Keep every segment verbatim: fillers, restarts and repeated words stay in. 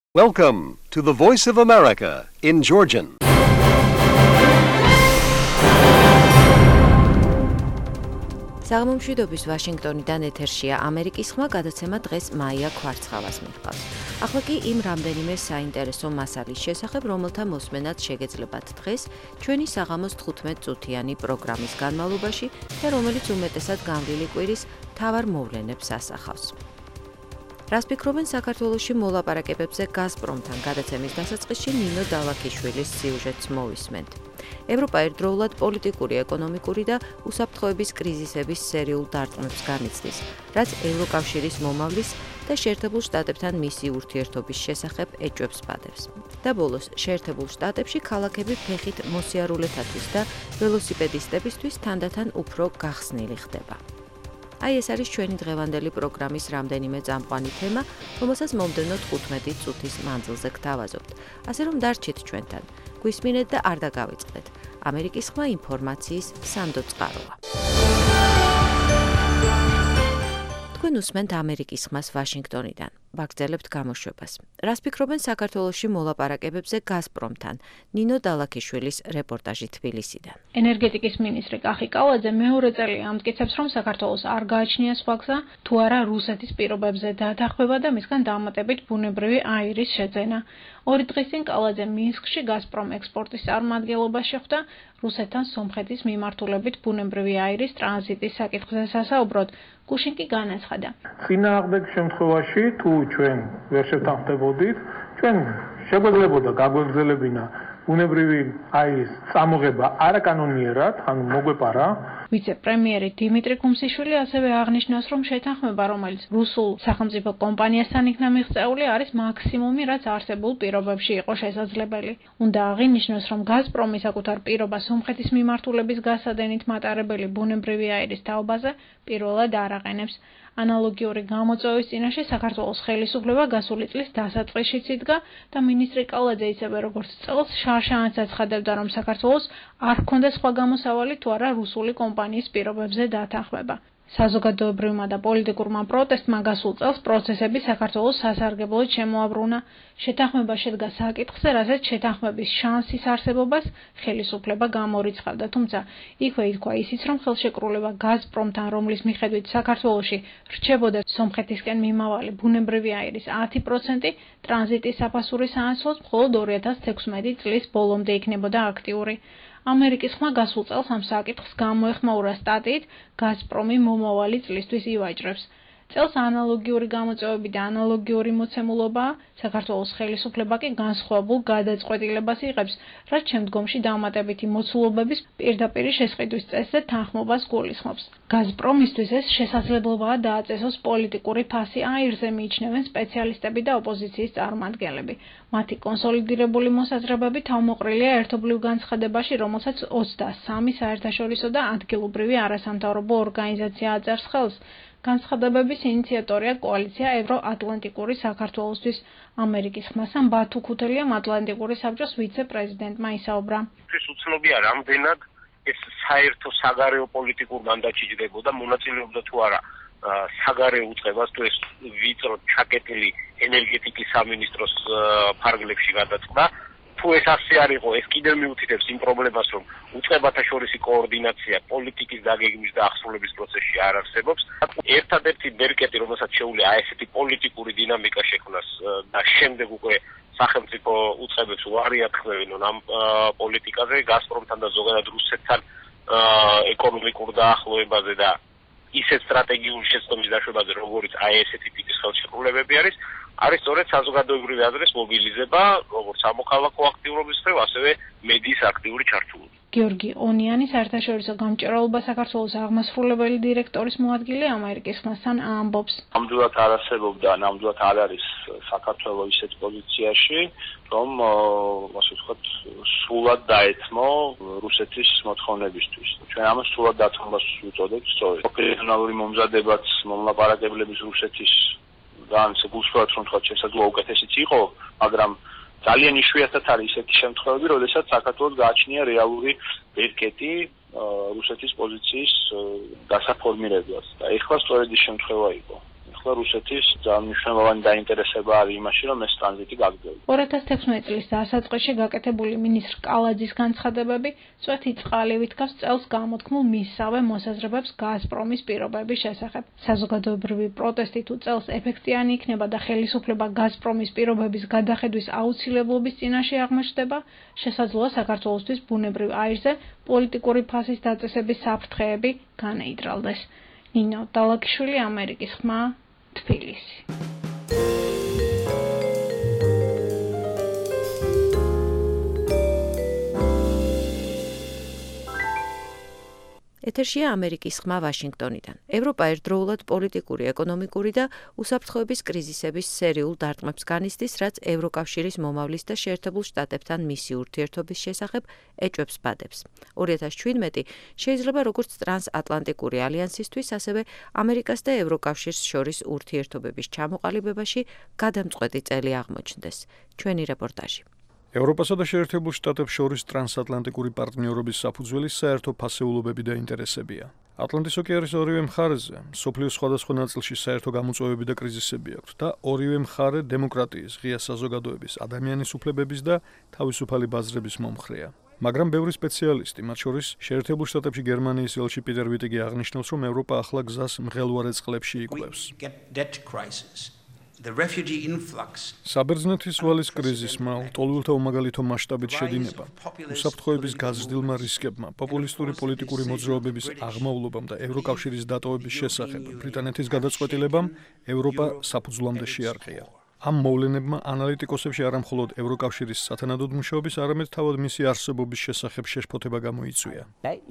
Welcome to the Voice of America in Georgian. საღამომშვიდობის ვაშინგტონიდან ეთერშია ამერიკის ხმა, გადაცემა დღეს მაია ქვარცხავას მიჰყავს. ახლა კი იმ რამდენიმე საინტერესო მასალის შესახებ, რომელთა მოსმენად შეგეძლებათ დღეს ჩვენი საღამოს თხუთმეტ წუთიანი პროგრამის განმავლობაში და რომელიც უმეტესად გამრილი კვირის მთავარ მოვლენებს ასახავს. რას ფიქრობენ საქართველოში მოლაპარაკებებზე გაზპრომთან გადაცემის დასაწყისში ნინო დალაქიშვილის სიუჟეტს მოვისმენთ. ევროპა ერთდროულად პოლიტიკური, ეკონომიკური და უსაფრთხოების კრიზისების სერიულ დარტყმებს განიცდის, რაც ევროკავშირის მომავლის და შეერთებულ შტატებთან მისი ურთიერთობის შესახებ ეჭვებს პადებს. და ბოლოს, შეერთებულ შტატებში ქალაქები ფეხით მოსიარულეთათვის და ველოსიპედისტებისთვის თანდათან უფრო გახსნილი ხდება. აი ეს არის ჩვენი დღევანდელი პროგრამის რამდენიმე წამყვანი თემა, რომელსაც მომდევნო თხუთმეტი წუთის მანძილზე გთავაზობთ. ასე რომ დარჩით ჩვენთან. გვისმინეთ და არ დაგავიწყდეთ. ამერიკის ხმა ინფორმაციის სანდო წყაროა. თქვენ უსმენთ ამერიკის ხმას ვაშინგტონიდან. ვაგრძელებთ გამოშვებას. რას ფიქრობენ საქართველოში მოლაპარაკებებზე გაზპრომთან? ნინო დალაქიშვილის რეპორტაჟი თბილისიდან. ენერგეტიკის მინისტრი კახი კალაძე მეორე წელია ამტკიცებს, რომ საქართველოს არ გააჩნია სხვა გზა, თუ არა რუსეთის პირობებზე დათანხმება და მისგან დამატებით ბუნებრივი აირის შეძენა. ორი დღის წინ კალაძე მინსკში გაზპრომ ექსპორტის წარმომადგენლობას შეხვდა, რუსეთთან სომხეთის მიმართულებით ბუნებრივი აირის ტრანზიტის საკითხზე სასაუბროდ. გუშინ კი განაცხადა. წინააღმდეგ შემთხვევაში თუ ჩვენ ვერ შევთანხმდებოდით, ჩვენ შეგვეძლებოდა გაგვეგზელებინა ბუნებრივი აირის წამოღება არაკანონიერად, ანუ მოგვეპარა. ვიცე-პრემიერი დიმიტრი კუმსიშვილი ასევე აღნიშნავს, რომ შეთანხმება, რომელიც რუსულ სახელმწიფო კომპანიასთან იქნა მიღწეული, არის მაქსიმუმი, რაც არსებულ პირობებში იყო შესაძლებელი. უნდა აღინიშნოს, რომ გაზპრომი საკუთარ პირობას სომხეთის მიმართულების გასადენით მატარებელი ბუნებრივი აირის თაობაზე პირველად არ აყენებს. ანალოგიური გამოწვევის წინაშე საქართველოს ხელისუფლება გასული წლის დასაწყისშიც იდგა და მინისტრი კალაძე ისევე როგორც წელს შარშანაც აცხადებდა, რომ საქართველოს არ ჰქონდა სხვა გამოსავალი თუ არა რუსული კომპანიის პირობებზე დათანხმება. საზოგადოებრივმა და პოლიტიკურმა პროტესტმა გასულ წელს პროცესები საქართველოს სასარგებლოდ შემოაბრუნა. შეთანხმება შედგა საკითხზე, რასაც შეთანხმების შანსის არსებობას ხელისუფლება გამორიცხავდა, თუმცა იქვე ითქვა ისიც, რომ ხელშეკრულება გაზპრომთან, რომლის მიხედვით საქართველოში რჩებოდა სომხეთისკენ მიმავალი ბუნებრივი აირის ათი პროცენტი, ტრანზიტის საფასურის სანაცვლოდ მხოლოდ ორი ათას თექვსმეტი წლის ბოლომდე იქნებოდა აქტიური. ამერიკის ხმა გასულ წელს ამ საკითხს გამოეხმაურა სტატიით გაზპრომი მომავალი წლისთვის ივაჭრებს. წელს ანალოგიური გამოწვევები და ანალოგიური მოცემულობაა, საქართველოს ხელისუფლება კი განსხვავებულ გადაწყვეტილებას იღებს, რაც შემდგომში დამატებითი მოცულობების პირდაპირი შესყიდვის წესზე თანხმობას გულისხმობს. გაზპრომისთვის ეს შესაძლებლობაა დააწესოს პოლიტიკური ფასი აირზე, მიიჩნევენ სპეციალისტები და ოპოზიციის წარმომადგენლები. მათი კონსოლიდირებული მოსაზრებები თავმოყრილია ერთობლივ განცხადებაში, რომელსაც ოცდასამი საერთაშორისო და ადგილობრივი არასამთავრობო ორგანიზაცია აწერს ხელს. განცხადებების ინიციატორია კოალიცია ევროატლანტიკური საქართველოსთვის. ამერიკის ხმასთან ბათუ ქუთელიამ ატლანტიკური საბჭოს ვიცე-პრეზიდენტმა ისაუბრა. ეს უცნობია, რამდენად ეს საერთო საგარეო პოლიტიკურ მანდატში ჯდებოდა, მონაწილეობდა თუ არა საგარეო უწყებას, თუ ეს ვიწრო ჩაკეტილი ენერგეტიკის სამინისტროს ფარგლებში გადაწყდა. თუ ეს ასე არ იყო, ეს კიდევ მიუთითებს იმ პრობლემას, რომ უწყებათა შორისი კოორდინაცია პოლიტიკის დაგეგმვის და აღსრულების პროცესში არ არსებობს. ერთადერთი ბერკეტი, რომელსაც შეუძლია აი ესეთი პოლიტიკური დინამიკა შექმნას და შემდეგ უკვე სახელმწიფო უწყებებს უარი ათქმევინონ ამ პოლიტიკაზე, გაზპრომთან და ზოგადად რუსეთთან ეკონომიკურ დაახლოებაზე და ისეთ სტრატეგიული შეცდომის დაშვებაზე, როგორც აი ესეთი ტიპის ხელშეკრულებები არის, არის სწორედ საზოგადოებრივი აზრის მობილიზება, როგორც სამოქალაქო აქტიურობის მხრივ, ასევე მედიის აქტიური ჩართულობა. გიორგი ონიანი საერთაშორისო გამჭვირვალობა საქართველოს აღმასრულებელი დირექტორის მოადგილე ამერიკის ხმასთან ამბობს. ნამდვილად არ არსებობდა, ნამდვილად არ არის საქართველოს ისეთ პოზიციაში, რომ ასე ვთქვათ, სულად დაეთმო რუსეთის მოთხოვნებისთვის. ჩვენ ამას სულად დათმობას ვუწოდებთ, სწორედ. ოპერაციონალური მომზადებაც მომლაპარაკებლების რუსეთის ძალიან საგულისხმობ რომ თქვა შესაძლოა უკეთესიც იყო, მაგრამ ძალიან იშვიათად არის ისეთი შემთხვევები, როდესაც საქართველოს გააჩნია რეალური ბერკეტი რუსეთის პოზიციის დასაფორმირებლად. და ეხლა სწორედ ის შემთხვევა იყო. ახლა რუსეთის ძალიან მნიშვნელოვანი დაინტერესება არის იმაში, რომ ეს ტრანზიტი გაგრძელდეს. ორი ათას თექვსმეტი წლის დასაწყისში გაკეთებული მინისტრ კალაძის განცხადებები წვეთი წყალივით გავს წელს გამოთქმულ მისსავე მოსაზრებებს გაზპრომის პირობების შესახებ. საზოგადოებრივი პროტესტი თუ წელს ეფექტიანი იქნება და ხელისუფლება გაზპრომის პირობების გადახედვის აუცილებლობის წინაშე აღმოჩნდება, შესაძლოა საქართველოსთვის ბუნებრივ აირზე პოლიტიკური ფასის დაწესების საფრთხეები განეიდრალდეს. ნინო დალაკიშვილი, ამერიკის ხმა, თბილისი. ეთერშია ამერიკის ხმა ვაშინგტონიდან. ევროპა ერთდროულად პოლიტიკური, ეკონომიკური და უსაფრთხოების კრიზისების სერიულ დარტყმებს განიცდის, რაც ევროკავშირის მომავლის და შეერთებულ შტატებთან მისი ურთიერთობის შესახებ ეჭვებს ბადებს. ორი ათას ჩვიდმეტი შეიძლება როგორც ტრანსატლანტიკური ალიანსისთვის, ასევე ამერიკას და ევროკავშირს შორის ურთიერთობების ჩამოყალიბებაში გადამწყვეტი წელი აღმოჩნდეს. ჩვენი რეპორტაჟი. ევროპასა და შეერთებულ შტატებს შორის ტრანსატლანტიკური პარტნიორობის საფუძველი საერთო ფასეულობები და ინტერესებია. ატლანტის ოკეანის ორივე მხარეზე მსოფლიოს სხვადასხვა ნაწილში საერთო გამოწვევები და კრიზისები აქვს და ორივე მხარე დემოკრატიის, ღია საზოგადოების, ადამიანის უფლებების და თავისუფალი ბაზრების მომხრეა. მაგრამ ბევრი სპეციალისტი, მათ შორის შეერთებულ შტატებში გერმანიის ელჩი პიტერ ვიტიგი აღნიშნავს, რომ ევროპა ახლა გზას მღელვარე წყლებში იკვლევს. საბერძნეთის ვალის კრიზისმა, ლტოლვილთა უმაგალითო მასშტაბით შედინება, უსაფრთხოების გაზრდილმა რისკებმა, პოპულისტური პოლიტიკური მოძრაობების აღმავლობამ და ევროკავშირის დატოვების შესახებ ბრიტანეთის გადაწყვეტილებამ ევროპა საფუძვლამდე შეარყია. ამ მოვლენებმა ანალიტიკოსებში არა მხოლოდ ევროკავშირის სათანადოდ მუშაობის, არამედ თავად მისი არსებობის შესახებ შეშფოთება გამოიწვია.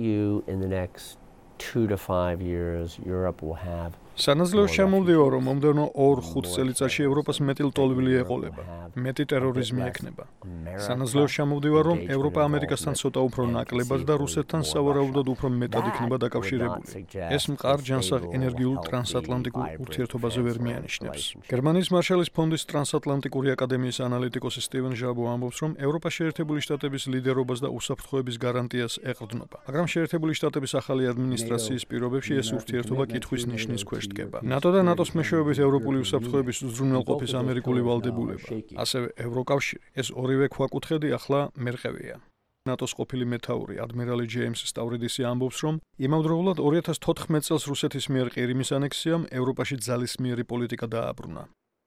სანაცვლო შემოვდივარ, რომ მომდევნო ორ ხუთ წელიწადში ევროპას მეტი ლტოლვილი ეყოლება, მეტი ტერორიზმი ექნება. სანაცვლო შემოვდივარ, რომ ევროპა ამერიკასთან ცოტა უფრო ნაკლებად და რუსეთთან სავარაუდოდ უფრო მეტად იქნება დაკავშირებული. ეს მყარ ჯანსაღ ენერგიულ ტრანსატლანტიკურ ურთიერთობაზე ვერ მიანიშნებს. გერმანიის მარშალის ფონდის ტრანსატლანტიკური აკადემიის ანალიტიკოსი სტივენ ჟაბო ამბობს, რომ ევროპა შეერთებული შტატების ლიდერობას და უსაფრთხოების გარანტიას ეყრდნობა. მაგრამ შეერთებული შტატების ახალი ადმინისტრაციის პირობებში ეს ურთიერთობა კითხვის ნიშნის ქვეშ დგება. ნატო და ნატოს მეშვეობით ევროპული უსაფრთხოების უზრუნველყოფის ამერიკული ვალდებულება, ასევე ევროკავშირი, ეს ორივე ქვაკუთხედი ახლა მერყევია. ნატოს ყოფილი მეთაური ადმირალი ჯეიმს სტავრიდისი ამბობს, რომ იმავდროულად ორი ათას თოთხმეტ წელს რუსეთის მიერ ყირიმის ანექსიამ ევროპაში ძალისმიერი პოლიტიკა დააბრუნა.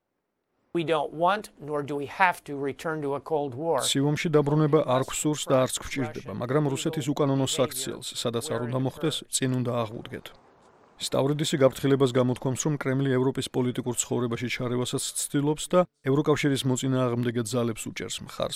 სიომში დაბრუნება არ გვსურს და არც გვჭირდება, მაგრამ რუსეთის უკანონო საქციელს, სადაც არ უნდა მოხდეს, წინ უნდა აღვუდგეთ. სტავრიდისი გაფრთხილებას გამოთქვამს, რომ კრემლი ევროპის პოლიტიკურ ცხოვრებაში ჩარევასაც ცდილობს და ევროკავშირის მოწინააღმდეგე ძალებს უჭერს მხარს.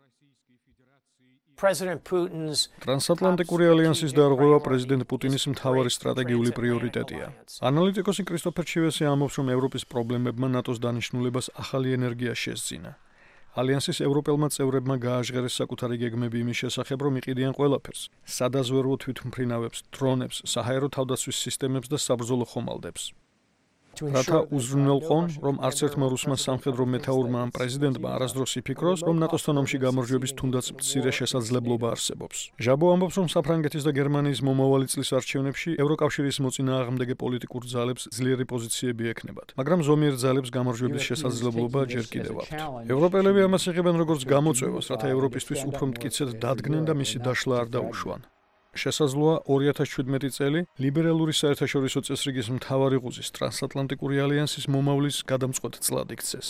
ტრანსატლანტიკური ალიანსის დარღვევა პრეზიდენტ პუტინის მთავარი სტრატეგიული პრიორიტეტია. ანალიტიკოსი კრისტოფერ ჩივესი ამბობს, რომ ევროპის პრობლემებმა ნატოს დანიშნულებას ახალი ენერგია შესძინა. ალიანსის ევროპელმა წევრებმა გააჟღერეს საკუთარი გეგმები იმის შესახებ, რომ იყიდიან ყველაფერს: სადაზვერვო თვითმფრინავებს, დრონებს, საჰაერო თავდაცვის სისტემებს და საბრძოლო ხომალდებს. რათა უზრუნველყონ, რომ არც ერთმა რუსმა სამხედრო მეთაურმა ან პრეზიდენტმა არასდროს იფიქროს, რომ ნატოსთან ომში გამარჯვების თუნდაც მცირე შესაძლებლობა არსებობს. ჟაბო ამბობს, რომ საფრანგეთის და გერმანიის მომავალი წლის არჩევნებში ევროკავშირის მოწინააღმდეგე პოლიტიკურ ძალებს ძლიერი პოზიციები ექნებათ, მაგრამ ზომიერ ძალებს გამარჯვების შესაძლებლობა ჯერ კიდევ აქვთ. ევროპელები ამას იღებენ როგორც გამოწვევას, რათა ევროპისთვის უფრო მტკიცედ დადგნენ და მისი დაშლა არ დაუშვან. შესაძლოა ორი ათას ჩვიდმეტი წელი ლიბერალური საერთაშორისო წესრიგის მთავარი ღუზის ტრანსატლანტიკური ალიანსის მომავლის გადამწყვეტ წლად იქცეს.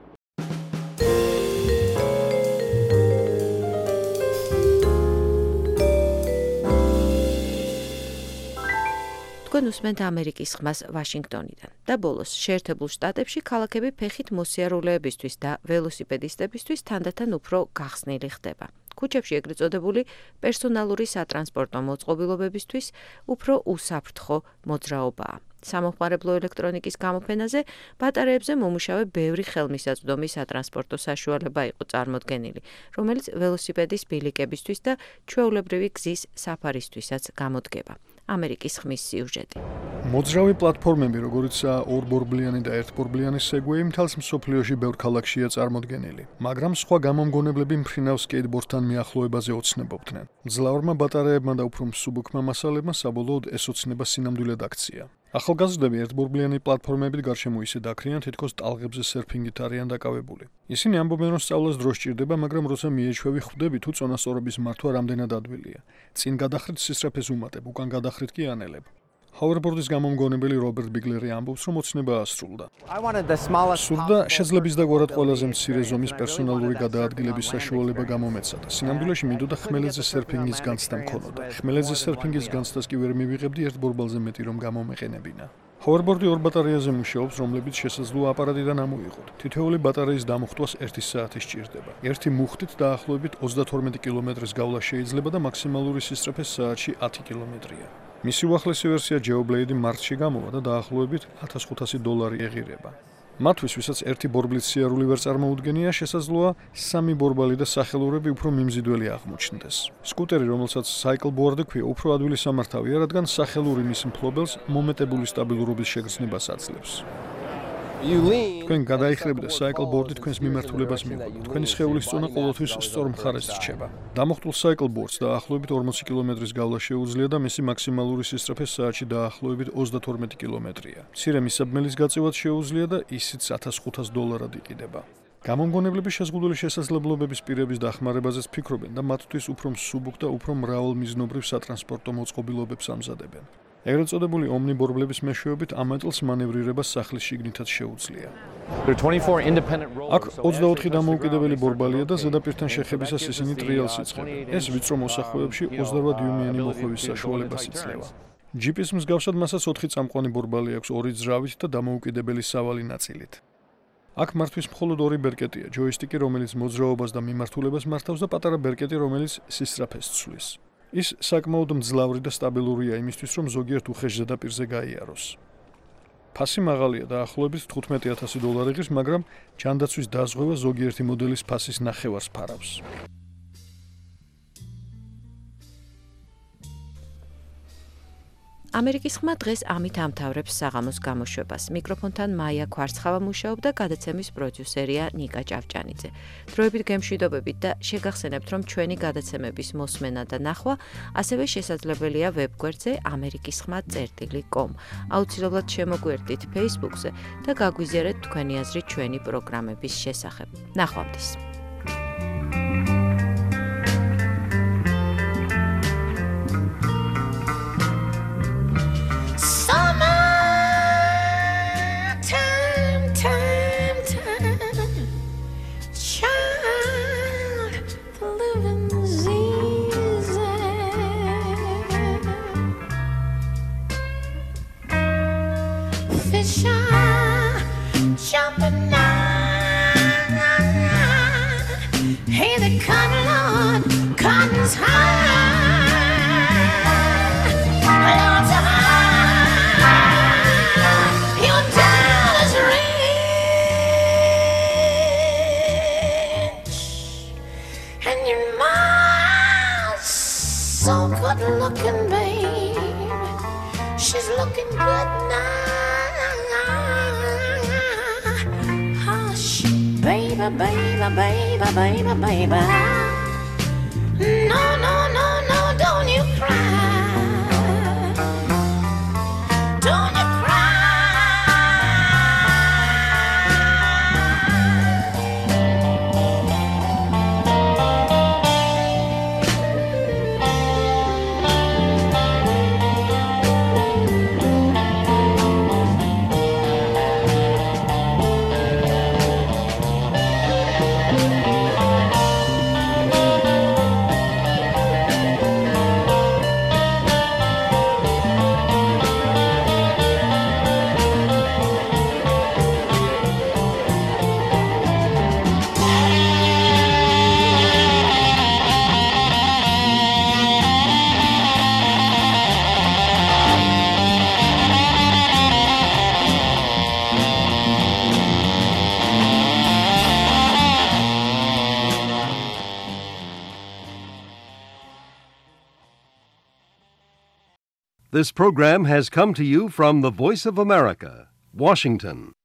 თქვენ უსმენთ ამერიკის ხმას ვაშინგტონიდან და ბოლოს შეერთებულ შტატებში ქალაქები ფეხით მოსიარულეებისთვის და ველოსიპედისტებისთვის თანდათან უფრო გახსნილი ხდება. ქუჩებში ეგრეთ წოდებული პერსონალური სატრანსპორტო მოწყობილობებისთვის უფრო უსაფრთხო მოძრაობაა. სამომხმარებლო ელექტრონიკის გამოფენაზე ბატარეებზე მომუშავე ბევრი ხელმისაწვდომი სატრანსპორტო საშუალება იყო წარმოდგენილი, რომელიც ველოსიპედის ბილიკებისთვის და ჩვეულებრივი გზის საფარისთვისაც გამოდგება. ამერიკის ხმის სიუჟეტი. მოძრავი პლატფორმები, როგორიცაა ორბორბლიანი და ერთბორბლიანი სეგვეი, მთელს მსოფლიოში ბევრ ქალაქშია წარმოდგენილი, მაგრამ სხვა გამომგონებლები მფრინავ სკეიტბორდთან მიახლოებაზე ოცნებობდნენ. მძლავრმა ბატარეებმა და უფრო მსუბუქმა მასალებმა საბოლოოდ ეს ოცნება სინამდვილედ აქცია. ახალგაზრდები ერთბურბლიანი პლატფორმებით გარშემო ისე დაქრიან, თითქოს ტალღებზე სერფინგით არიან დაკავებული. ისინი ამბობენ, რომ სწავლას დრო სჭირდება, მაგრამ როცა მიეჩვევი ხვდები თუ წონასწორობის მართვა რამდენად ადვილია. წინ გადახრით სისწრაფეს უმატებ, უკან გადახრით კი ანელებ. ჰაუერბორდის გამომგონებელი რობერტ ბიგლერი ამბობს, რომ ოცნება ასრულდა. სურდა შეძლებისდაგვარად ყველაზე მცირე ზომის პერსონალური გადაადგილების საშუალება გამომეცა და სინამდვილეში მინდოდა ხმელეთზე სერფინგის განცდა მქონოდა. ხმელეთზე სერფინგის განცდას კი ვერ მივიღებდი ერთ ბორბალზე მეტი რომ გამომეყენებინა. ჰაუერბორდი ორ ბატარეაზე მუშაობს, რომლებიც შესაძლოა აპარატიდან ამოიღოთ. თითოეული ბატარეის დამუხტვას ერთი საათი სჭირდება. ერთი მუხტით დაახლოებით ოცდათორმეტი კილომეტრის გავლა შეიძლება და მაქსიმალური სისწრაფე საათში ათი კილომეტრია. მისი უახლესი ვერსია Geoblade მარტში გამოვა და დაახლოებით ათას ხუთასი დოლარი ეღირება. მათთვის, ვისაც ერთი ბორბლით სიარული ვერ წარმოუდგენია, შესაძლოა სამი ბორბალი და სახელურები უფრო მიმზიდველი აღმოჩნდეს. სკუტერი, რომელსაც cycleboard ქვია, უფრო ადვილი სამართავია, რადგან სახელური მის მფლობელს მომეტებული სტაბილურობის შეგრძნებას აძლევს. თქვენ გადაიხრები და cycleboard-ი თქვენს მიმართულებას მიუღებთ. თქვენი სხეულის წონა ყოველთვის სწორ მხარეს რჩება. დამუხტულ cycleboard-ს დაახლოებით ორმოცი კილომეტრის გავლა შეუძლია და მისი მაქსიმალური სისწრაფე საათში დაახლოებით ოცდათორმეტი კილომეტრია. მცირე მისაბმელის გაწევად შეუძლია და ისიც ათას ხუთას დოლარად იყიდება. გამომგონებლები შეზღუდული შესაძლებლობების პირების დახმარებაზეც ფიქრობენ და მათთვის უფრო მსუბუქ და უფრო მრავალმიზნობრივ სატრანსპორტო მოწყობილობებს ამზადებენ. ეგრეთ წოდებული ომნიბორბლების მეშვეობით ამ ატლს მანევრირება სახლის შიგნითაც შეუძლია. აქ ოცდაოთხი დამოუკიდებელი ბორბალია და ზედაპირთან შეხებისას ისინი ტრიალს იწყებენ. ეს ვიწრო მოსახლეებში ოცდარვა დიუმიანი მოხვევის საშუალებას იძლევა. ჯიპის მსგავსად მასაც ოთხი წამყვანი ბორბალი აქვს ორი ძრავით და დამოუკიდებელი სავალი ნაწილით. აქ მართვის მხოლოდ ორი ბერკეტია, ჯოისტიკი, რომელიც მოძრაობას და მიმართულებას მართავს და პატარა ბერკეტი, რომელიც სისწრაფეს ცვლის. ის საკმაოდ მძლავრი და სტაბილურია იმისთვის, რომ ზოგიერთ უხეშ ზედაპირზე გაიაროს. ფასი მაღალია, დაახლოებით თხუთმეტი ათასი დოლარი ღირს, მაგრამ ჯანდაცვის დაზღვევა ზოგიერთი მოდელის ფასის ნახევარს ფარავს. ამერიკის ხმა დღეს ამით ამთავრებს საღამოს გამოშვებას. მიკროფონთან მაია ქვარცხავა მუშაობდა, გადაცემის პროდიუსერია ნიკა ჭავჭანიძე. დროებით გემშვიდობებით და შეგახსენებთ, რომ ჩვენი გადაცემების მოსმენა და ნახვა ასევე შესაძლებელია ვებგვერდზე ამერიკის ხმა წერტილი კომ. აუცილებლად შემოგვერდით Facebook-ზე და გაგვიზიარეთ თქვენი აზრი ჩვენი პროგრამების შესახებ. ნახვამდის. Baby, baby, baby, baby. No, no, no, no, don't you cry. Don't you This program has come to you from the Voice of America, Washington.